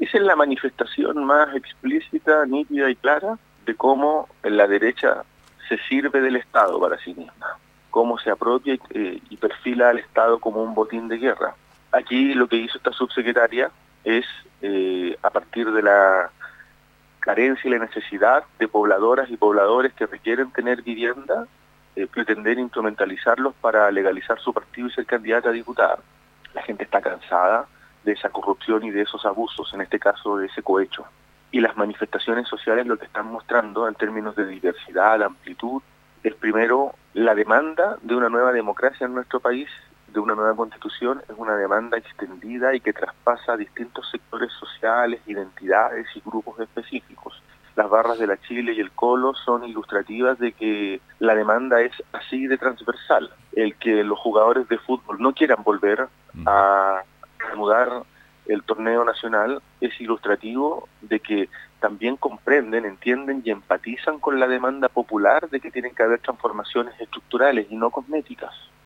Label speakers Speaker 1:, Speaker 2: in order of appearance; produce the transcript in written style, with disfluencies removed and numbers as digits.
Speaker 1: Esa es la manifestación más explícita, nítida y clara de cómo la derecha se sirve del Estado para sí misma, cómo se apropia y perfila al Estado como un botín de guerra. Aquí lo que hizo esta subsecretaria es, a partir de la carencia y la necesidad de pobladoras y pobladores que requieren tener vivienda, pretender instrumentalizarlos para legalizar su partido y ser candidata a diputada. La gente está cansada de esa corrupción y de esos abusos, en este caso de ese cohecho. Y las manifestaciones sociales lo que están mostrando en términos de diversidad, de amplitud, es primero la demanda de una nueva democracia en nuestro país, de una nueva constitución, es una demanda extendida y que traspasa distintos sectores sociales, identidades y grupos específicos. Las barras de la Chile y el Colo son ilustrativas de que la demanda es así de transversal. El que los jugadores de fútbol no quieran volver a reanudar el torneo nacional es ilustrativo de que también comprenden, entienden y empatizan con la demanda popular de que tienen que haber transformaciones estructurales y no cosméticas.